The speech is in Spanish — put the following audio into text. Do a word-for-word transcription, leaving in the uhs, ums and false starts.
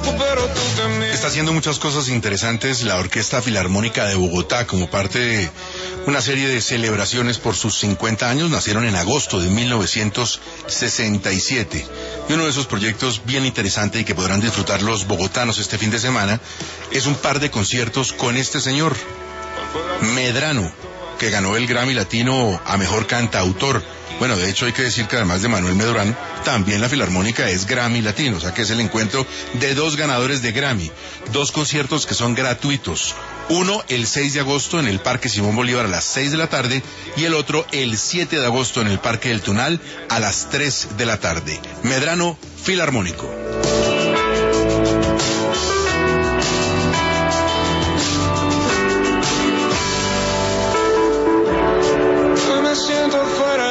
loco, pero tú también. Está haciendo muchas cosas interesantes la Orquesta Filarmónica de Bogotá como parte de una serie de celebraciones por sus cincuenta años. Nacieron en agosto de mil novecientos sesenta y siete. Y uno de esos proyectos bien interesante y que podrán disfrutar los bogotanos este fin de semana es un par de conciertos con este señor, Medrano, que ganó el Grammy Latino a Mejor Cantautor. Bueno, de hecho hay que decir que además de Manuel Medrano, también la Filarmónica es Grammy Latino, o sea que es el encuentro de dos ganadores de Grammy, dos conciertos que son gratuitos, uno el seis de agosto en el Parque Simón Bolívar a las seis de la tarde y el otro el siete de agosto en el Parque del Tunal a las tres de la tarde. Medrano Filarmónico. Hoy me siento fuera